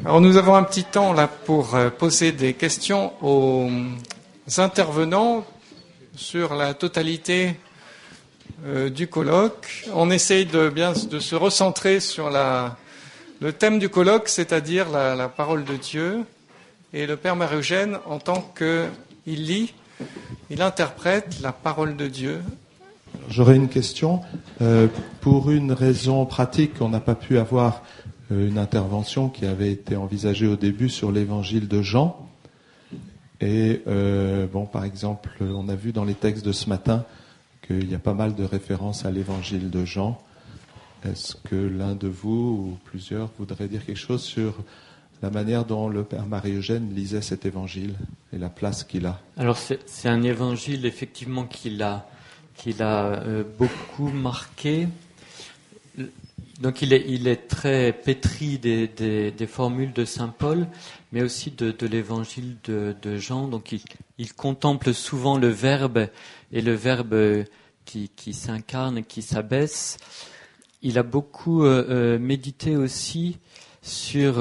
Alors nous avons un petit temps là pour poser des questions aux intervenants sur la totalité du colloque. On essaye de se recentrer sur le thème du colloque, c'est-à-dire la parole de Dieu. Et le Père Marie-Eugène, en tant qu'il lit, il interprète la parole de Dieu. J'aurais une question. Pour une raison pratique, on n'a pas pu avoir une intervention qui avait été envisagée au début sur l'évangile de Jean. Et par exemple, on a vu dans les textes de ce matin qu'il y a pas mal de références à l'évangile de Jean. Est-ce que l'un de vous ou plusieurs voudrait dire quelque chose sur la manière dont le Père Marie-Eugène lisait cet évangile et la place qu'il a? Alors c'est un évangile effectivement qu'il a beaucoup marqué. Donc il est très pétri des formules de saint Paul, mais aussi de l'évangile de Jean. Donc il contemple souvent le Verbe et le Verbe qui s'incarne, qui s'abaisse. Il a beaucoup médité aussi sur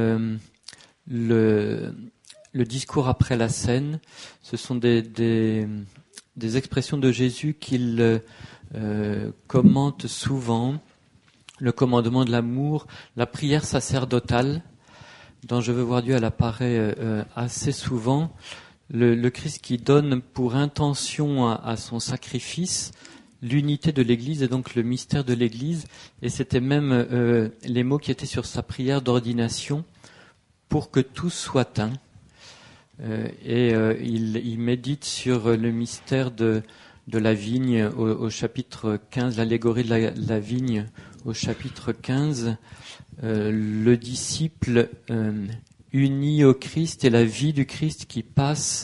le discours après la scène. Ce sont des expressions de Jésus qu'il commente souvent. Le commandement de l'amour, la prière sacerdotale, dont Je veux voir Dieu, elle apparaît assez souvent. Le Christ qui donne pour intention à son sacrifice l'unité de l'Église et donc le mystère de l'Église. Et c'était même les mots qui étaient sur sa prière d'ordination, pour que tout soit un. Il médite sur le mystère de la vigne au chapitre 15, l'allégorie de la vigne au chapitre 15, le disciple uni au Christ et la vie du Christ qui passe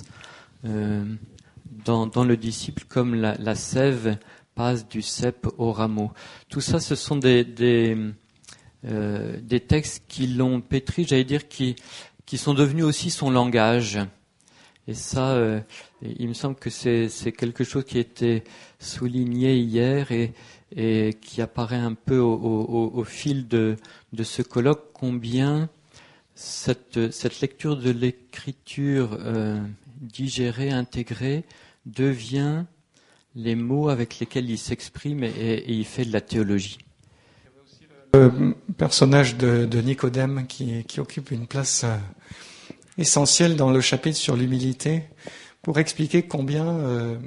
dans le disciple comme la sève passe du cep au rameau. Tout ça, ce sont des textes qui l'ont pétri, j'allais dire, qui sont devenus aussi son langage. Et ça, il me semble que c'est quelque chose qui a été souligné hier et qui apparaît un peu au fil de ce colloque, combien cette lecture de l'écriture digérée, intégrée, devient les mots avec lesquels il s'exprime et il fait de la théologie. Il y avait aussi le personnage de Nicodème qui occupe une place essentielle dans le chapitre sur l'humilité, pour expliquer combien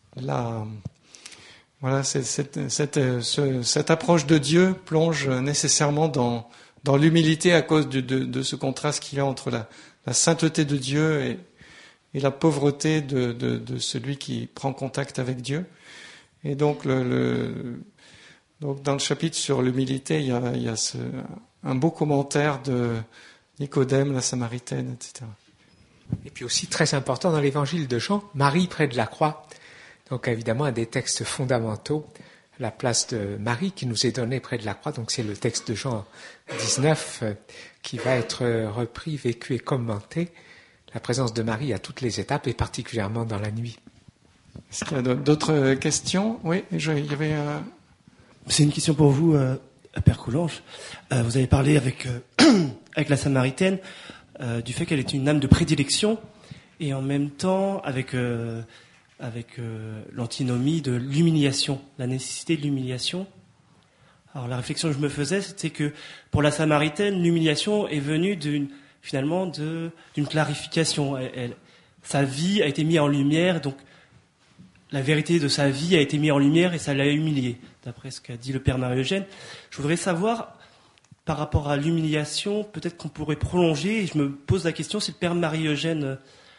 cette approche de Dieu plonge nécessairement dans l'humilité à cause de ce contraste qu'il y a entre la sainteté de Dieu et la pauvreté de celui qui prend contact avec Dieu. Et donc, donc dans le chapitre sur l'humilité, il y a un beau commentaire de Nicodème, la Samaritaine, etc. Et puis aussi, très important dans l'évangile de Jean, Marie près de la croix. Donc évidemment, un des textes fondamentaux, la place de Marie qui nous est donnée près de la croix. Donc c'est le texte de Jean 19 qui va être repris, vécu et commenté. La présence de Marie à toutes les étapes et particulièrement dans la nuit. Est-ce qu'il y a d'autres questions? Oui, il y avait... C'est une question pour vous, Père Coulanges. Vous avez parlé avec la Samaritaine du fait qu'elle est une âme de prédilection et en même temps avec l'antinomie de l'humiliation, la nécessité de l'humiliation. Alors la réflexion que je me faisais, c'était que pour la Samaritaine, l'humiliation est venue d'une clarification. Sa vie a été mise en lumière, donc la vérité de sa vie a été mise en lumière et ça l'a humiliée, d'après ce qu'a dit le Père Marie-Eugène. Je voudrais savoir, par rapport à l'humiliation, peut-être qu'on pourrait prolonger, et je me pose la question si le Père Marie-Eugène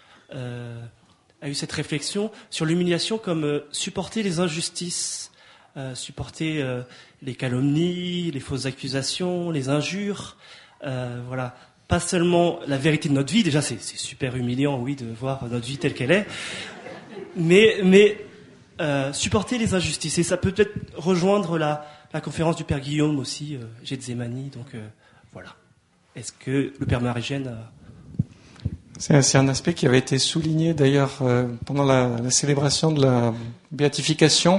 a eu cette réflexion sur l'humiliation comme supporter les injustices, supporter les calomnies, les fausses accusations, les injures, voilà. Pas seulement la vérité de notre vie, déjà c'est super humiliant, oui, de voir notre vie telle qu'elle est, mais supporter les injustices. Et ça peut peut-être rejoindre la conférence du Père Guillaume aussi, Gethsémani, donc voilà. Est-ce que le Père Marie-Eugène a... C'est un aspect qui avait été souligné d'ailleurs pendant la célébration de la béatification.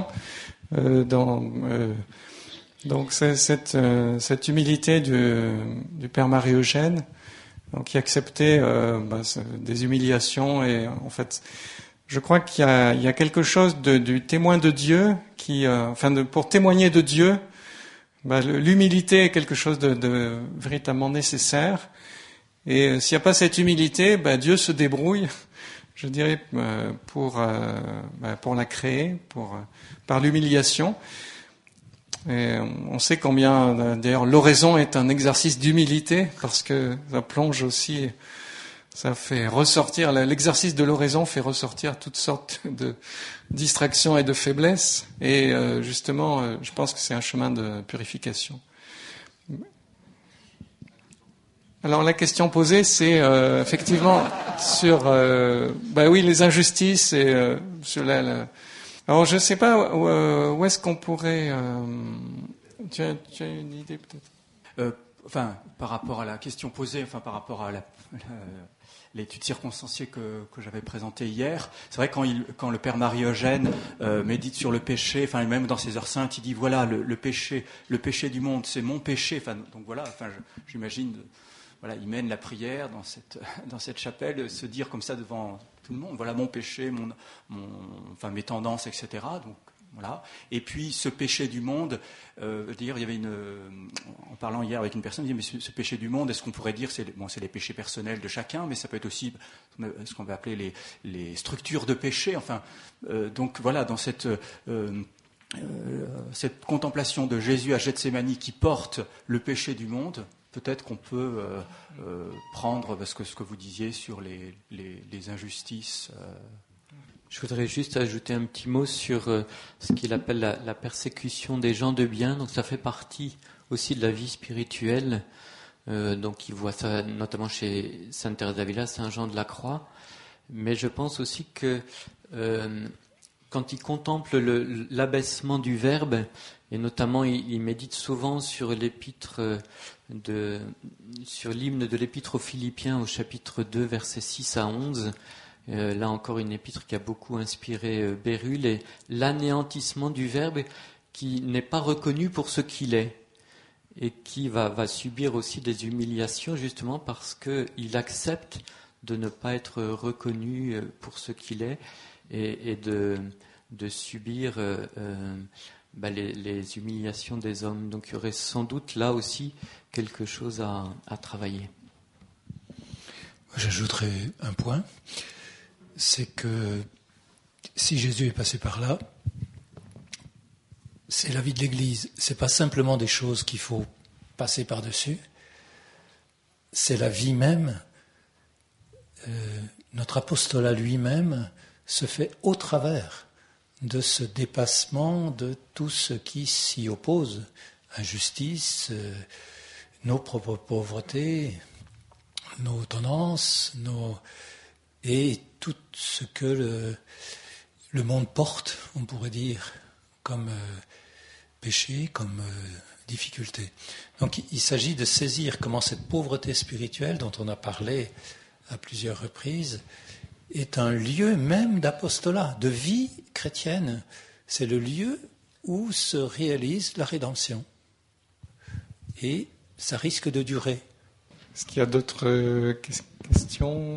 Donc c'est cette humilité du Père Marie-Eugène donc qui acceptait des humiliations. Et en fait, je crois qu'il y a quelque chose du témoin de Dieu pour témoigner de Dieu, l'humilité est quelque chose de véritablement nécessaire. Et s'il n'y a pas cette humilité, Dieu se débrouille, je dirais, pour la créer, par l'humiliation. Et on sait combien, d'ailleurs, l'oraison est un exercice d'humilité, parce que ça plonge aussi, ça fait ressortir, l'exercice de l'oraison fait ressortir toutes sortes de distractions et de faiblesses. Et justement, je pense que c'est un chemin de purification. Alors la question posée, c'est effectivement sur les injustices et sur Alors je ne sais pas où est-ce qu'on pourrait. Tu as une idée peut-être Par rapport à la question posée, par rapport à l'étude circonstanciée que j'avais présentée hier, c'est vrai quand le père Marie-Eugène médite sur le péché, même dans ses heures saintes, il dit voilà le péché du monde, c'est mon péché. Donc voilà, j'imagine. Voilà, il mène la prière dans cette chapelle, se dire comme ça devant tout le monde, voilà mon péché, mes tendances, etc. Donc voilà. Et puis ce péché du monde, il y avait en parlant hier avec une personne, il dit mais ce péché du monde, est-ce qu'on pourrait dire c'est les péchés personnels de chacun, mais ça peut être aussi ce qu'on va appeler les structures de péché. Donc voilà, dans cette contemplation de Jésus à Gethsémani qui porte le péché du monde. Peut-être qu'on peut prendre ce que vous disiez sur les injustices. Je voudrais juste ajouter un petit mot sur ce qu'il appelle la persécution des gens de bien. Donc ça fait partie aussi de la vie spirituelle. Donc il voit ça notamment chez Sainte Thérèse d'Avila, Saint Jean de la Croix. Mais je pense aussi que quand il contemple l'abaissement du Verbe, et notamment il médite souvent sur sur l'hymne de l'épître aux Philippiens au chapitre 2, versets 6 à 11. Là encore une épître qui a beaucoup inspiré Bérulle, et l'anéantissement du Verbe qui n'est pas reconnu pour ce qu'il est et qui va subir aussi des humiliations justement parce qu'il accepte de ne pas être reconnu pour ce qu'il est et de subir les humiliations des hommes. Donc il y aurait sans doute là aussi quelque chose à travailler. J'ajouterai un point, c'est que si Jésus est passé par là, c'est la vie de l'Église. C'est pas simplement des choses qu'il faut passer par-dessus, c'est la vie même. Notre apostolat lui-même se fait au travers de ce dépassement de tout ce qui s'y oppose, injustice, nos propres pauvretés, nos tendances, et tout ce que le monde porte, on pourrait dire, comme péché, comme difficulté. Donc il s'agit de saisir comment cette pauvreté spirituelle dont on a parlé à plusieurs reprises est un lieu même d'apostolat, de vie chrétienne. C'est le lieu où se réalise la rédemption. Et ça risque de durer. Est-ce qu'il y a d'autres questions ?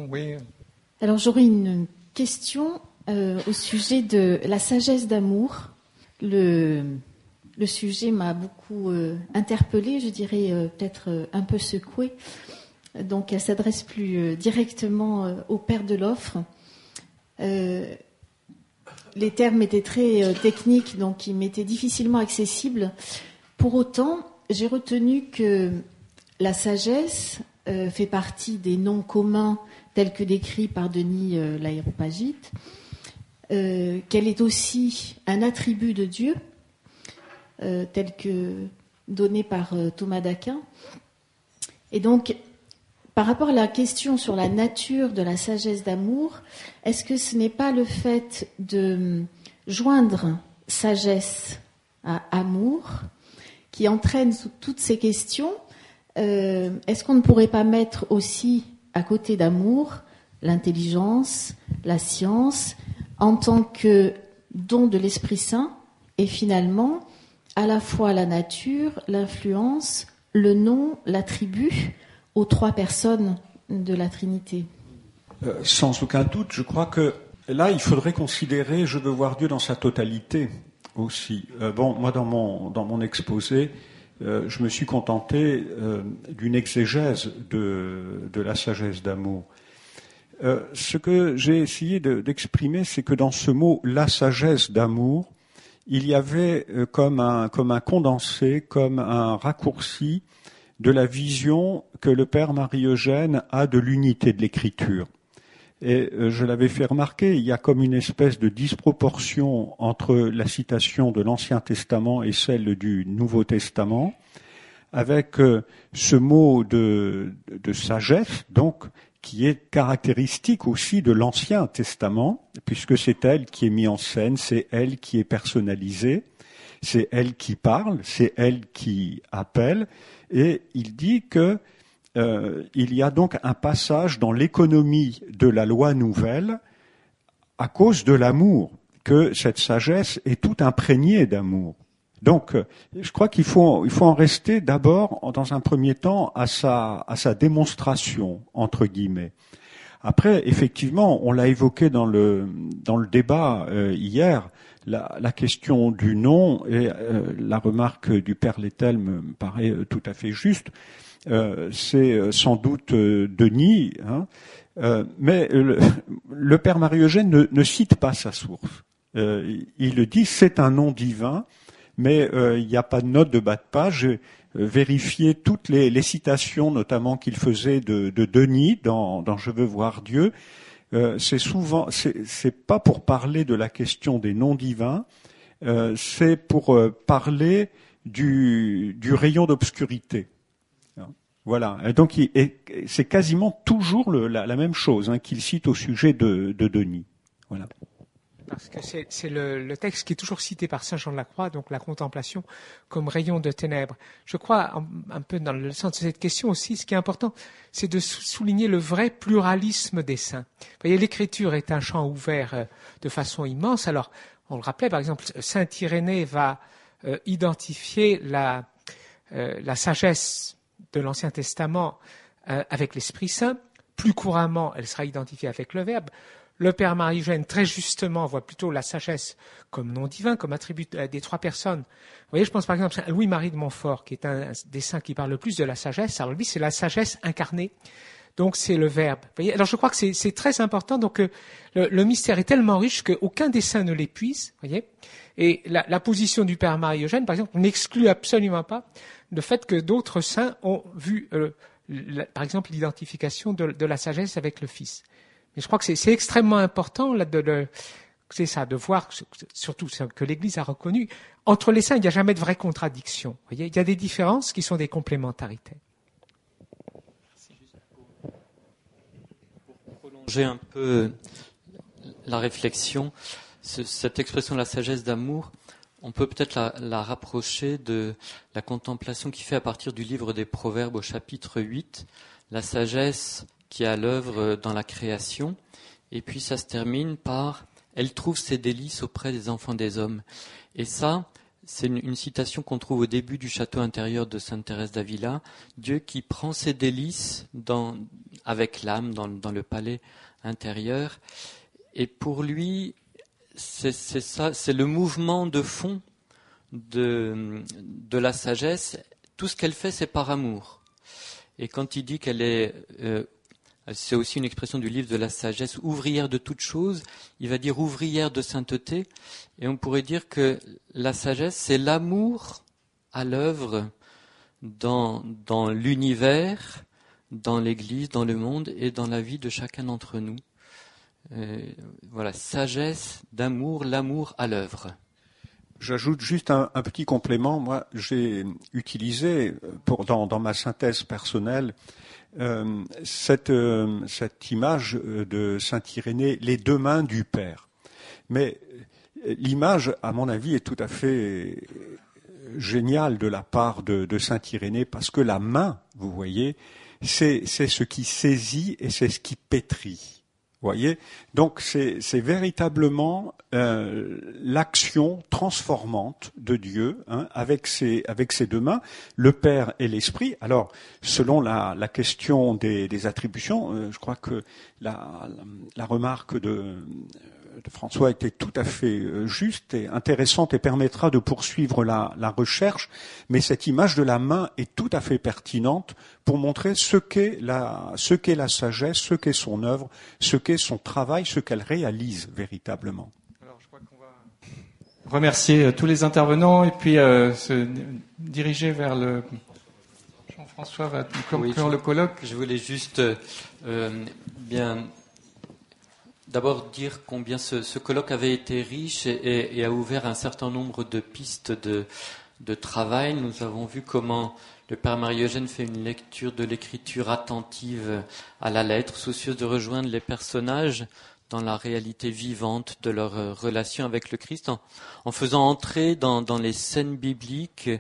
Oui. Alors j'aurais une question au sujet de la sagesse d'amour. Le sujet m'a beaucoup interpellée, je dirais peut-être un peu secouée. Donc elle s'adresse plus directement au père de l'offre. Les termes étaient très techniques, donc ils m'étaient difficilement accessibles. Pour autant, j'ai retenu que la sagesse fait partie des noms communs tels que décrits par Denis l'Aréopagite, qu'elle est aussi un attribut de Dieu, tel que donné par Thomas d'Aquin. Et donc, par rapport à la question sur la nature de la sagesse d'amour, est-ce que ce n'est pas le fait de joindre sagesse à amour qui entraîne toutes ces questions ? Est-ce qu'on ne pourrait pas mettre aussi à côté d'amour l'intelligence, la science, en tant que don de l'Esprit Saint, et finalement à la fois la nature, l'influence, le nom, l'attribut aux trois personnes de la Trinité. Sans aucun doute, je crois que là, il faudrait considérer je veux voir Dieu dans sa totalité aussi. Moi, dans mon exposé, je me suis contenté d'une exégèse de la sagesse d'amour. Ce que j'ai essayé d'exprimer, c'est que dans ce mot « la sagesse d'amour », il y avait comme un condensé, comme un raccourci de la vision que le père Marie-Eugène a de l'unité de l'écriture. Et je l'avais fait remarquer, il y a comme une espèce de disproportion entre la citation de l'Ancien Testament et celle du Nouveau Testament, avec ce mot de sagesse, donc, qui est caractéristique aussi de l'Ancien Testament, puisque c'est elle qui est mise en scène, c'est elle qui est personnalisée, c'est elle qui parle, c'est elle qui appelle, et il dit que il y a donc un passage dans l'économie de la loi nouvelle à cause de l'amour, que cette sagesse est tout imprégnée d'amour. Donc, je crois qu'il faut en rester d'abord, dans un premier temps, à sa démonstration, entre guillemets. Après, effectivement, on l'a évoqué dans le débat hier, la question du nom, et la remarque du père Lettel me paraît tout à fait juste. C'est sans doute Denis, mais le père Marie-Eugène ne cite pas sa source. Il le dit, c'est un nom divin, mais il n'y a pas de note de bas de page. J'ai vérifié toutes les citations, notamment qu'il faisait de Denis dans Je veux voir Dieu. C'est pas pour parler de la question des noms divins, c'est pour parler du rayon d'obscurité. Voilà. Et donc, c'est quasiment toujours la même chose qu'il cite au sujet de Denis. Voilà. Parce que c'est le texte qui est toujours cité par saint Jean de la Croix, donc la contemplation comme rayon de ténèbres. Je crois, un peu dans le sens de cette question aussi, ce qui est important, c'est de souligner le vrai pluralisme des saints. Vous voyez, l'écriture est un champ ouvert de façon immense. Alors, on le rappelait, par exemple, saint Irénée va identifier la sagesse de l'Ancien Testament avec l'Esprit Saint. Plus couramment, elle sera identifiée avec le Verbe. Le père Marie-Eugène, très justement, voit plutôt la sagesse comme nom divin, comme attribut des trois personnes. Vous voyez, je pense par exemple à Louis-Marie de Montfort, qui est un des saints qui parle le plus de la sagesse. Alors lui, c'est la sagesse incarnée. Donc c'est le Verbe. Vous voyez, alors je crois que c'est très important. Donc le mystère est tellement riche qu'aucun des saints ne l'épuise. Vous voyez. Et la position du père Marie-Eugène, par exemple, n'exclut absolument pas le fait que d'autres saints ont vu, par exemple, l'identification de la sagesse avec le Fils. Mais je crois que c'est extrêmement important là, c'est ça, de voir, surtout que l'Église a reconnu, entre les saints, il n'y a jamais de vraie contradiction. Vous voyez, il y a des différences qui sont des complémentarités. Pour prolonger un peu la réflexion, cette expression de la sagesse d'amour, on peut peut-être la rapprocher de la contemplation qui fait à partir du livre des Proverbes au chapitre 8, la sagesse qui est à l'œuvre dans la création, et puis ça se termine par « Elle trouve ses délices auprès des enfants des hommes ». Et ça, c'est une citation qu'on trouve au début du château intérieur de Sainte Thérèse d'Avila, Dieu qui prend ses délices avec l'âme dans le palais intérieur. Et pour lui, c'est ça, c'est le mouvement de fond de la sagesse. Tout ce qu'elle fait, c'est par amour. Et quand il dit qu'elle est... c'est aussi une expression du livre de la sagesse, ouvrière de toutes choses, il va dire ouvrière de sainteté, et on pourrait dire que la sagesse, c'est l'amour à l'œuvre dans l'univers, dans l'Église, dans le monde et dans la vie de chacun d'entre nous. Voilà, sagesse d'amour, l'amour à l'œuvre. J'ajoute juste un petit complément. Moi, j'ai utilisé dans ma synthèse personnelle cette image de saint Irénée, les deux mains du Père. Mais l'image, à mon avis, est tout à fait géniale de la part de saint Irénée, parce que la main, vous voyez, c'est ce qui saisit et c'est ce qui pétrit. voyez, donc c'est véritablement l'action transformante de Dieu, hein, avec ses deux mains, le Père et l'Esprit. Alors, selon la question des attributions, je crois que la remarque de François était tout à fait juste et intéressante et permettra de poursuivre la recherche, mais cette image de la main est tout à fait pertinente pour montrer ce qu'est la sagesse, ce qu'est son œuvre, ce qu'est son travail, ce qu'elle réalise véritablement. Alors, je crois qu'on va remercier tous les intervenants et puis se diriger vers le... Jean-François va conclure le colloque. Je voulais juste bien... D'abord dire combien ce colloque avait été riche et a ouvert un certain nombre de pistes de travail. Nous avons vu comment le Père Marie-Eugène fait une lecture de l'écriture attentive à la lettre, soucieuse de rejoindre les personnages dans la réalité vivante de leur relation avec le Christ, en faisant entrer dans les scènes bibliques,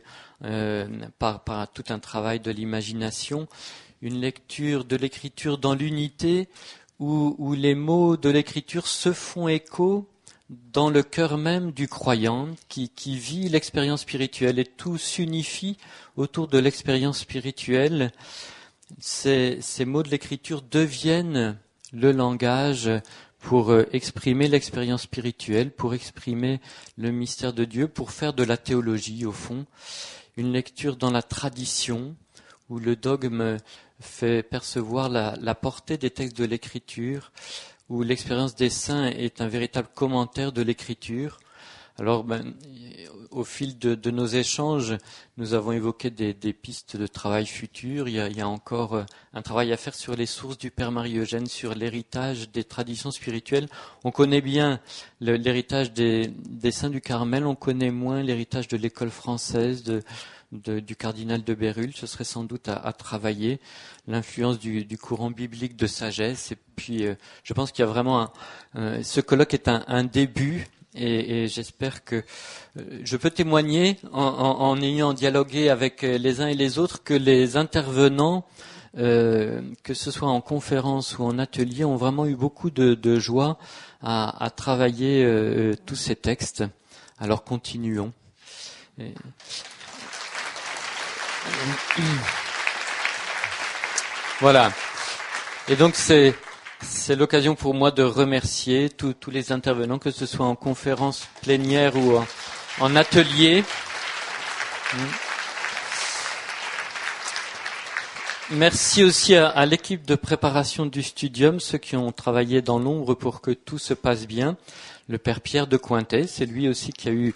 par tout un travail de l'imagination, une lecture de l'écriture dans l'unité, où les mots de l'écriture se font écho dans le cœur même du croyant qui vit l'expérience spirituelle, et tout s'unifie autour de l'expérience spirituelle. Ces mots de l'écriture deviennent le langage pour exprimer l'expérience spirituelle, pour exprimer le mystère de Dieu, pour faire de la théologie au fond. Une lecture dans la tradition, où le dogme fait percevoir la portée des textes de l'Écriture, où l'expérience des saints est un véritable commentaire de l'Écriture. Alors, au fil de nos échanges, nous avons évoqué des pistes de travail futures. Il y a encore un travail à faire sur les sources du Père Marie-Eugène, sur l'héritage des traditions spirituelles. On connaît bien l'héritage des saints du Carmel, on connaît moins l'héritage de l'école française, du cardinal de Bérulle. Ce serait sans doute à travailler l'influence du courant biblique de sagesse. Et puis, je pense qu'il y a vraiment ce colloque est un début, et j'espère que je peux témoigner en ayant dialogué avec les uns et les autres que les intervenants, que ce soit en conférence ou en atelier, ont vraiment eu beaucoup de joie à travailler tous ces textes. Alors continuons. Voilà. Et donc c'est l'occasion pour moi de remercier tous les intervenants, que ce soit en conférence plénière ou en atelier. Merci aussi à l'équipe de préparation du Studium, ceux qui ont travaillé dans l'ombre pour que tout se passe bien. Le Père Pierre de Cointet, c'est lui aussi qui a eu...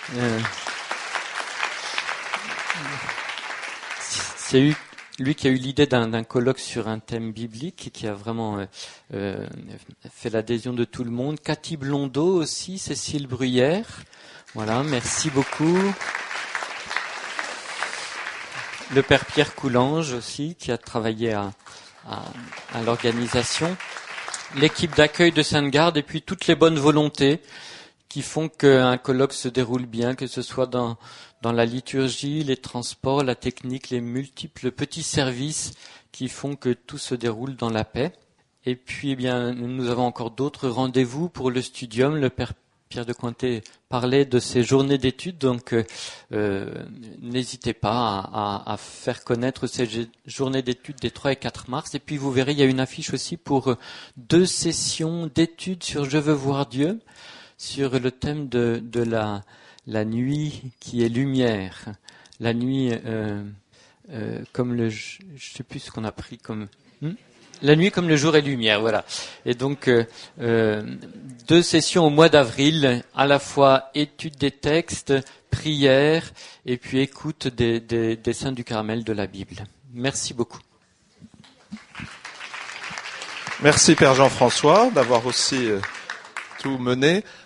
C'est lui qui a eu l'idée d'un colloque sur un thème biblique et qui a vraiment fait l'adhésion de tout le monde. Cathy Blondeau aussi, Cécile Bruyère. Voilà, merci beaucoup. Le Père Pierre Coulange aussi, qui a travaillé à l'organisation. L'équipe d'accueil de Sainte-Garde, et puis toutes les bonnes volontés qui font qu'un colloque se déroule bien, que ce soit dans la liturgie, les transports, la technique, les multiples petits services qui font que tout se déroule dans la paix. Et puis, eh bien, nous avons encore d'autres rendez-vous pour le Studium. Le Père Pierre de Cointet parlait de ces journées d'études, donc n'hésitez pas à faire connaître ces journées d'études des 3 et 4 mars. Et puis, vous verrez, il y a une affiche aussi pour 2 sessions d'études sur Je veux voir Dieu, sur le thème de la nuit qui est lumière, la nuit comme je sais plus ce qu'on a pris comme la nuit comme le jour est lumière, voilà. Et donc 2 sessions au mois d'avril, à la fois étude des textes, prière et puis écoute des saints du Carmel de la Bible. Merci beaucoup. Merci Père Jean-François d'avoir aussi tout mené.